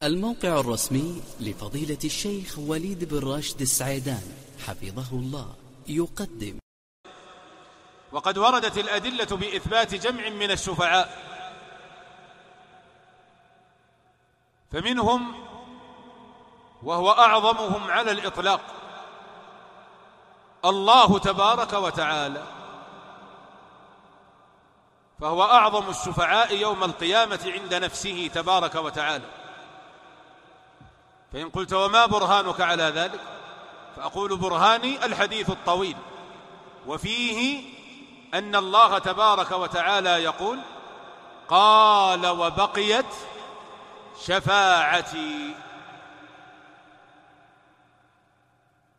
الموقع الرسمي لفضيلة الشيخ وليد بن راشد السعيدان حفظه الله يقدم. وقد وردت الأدلة بإثبات جمع من الشفعاء، فمنهم وهو أعظمهم على الإطلاق الله تبارك وتعالى، فهو أعظم الشفعاء يوم القيامة عند نفسه تبارك وتعالى. فإن قلت وما برهانك على ذلك؟ فأقول برهاني الحديث الطويل، وفيه أن الله تبارك وتعالى يقول: قال وبقيت شفاعتي.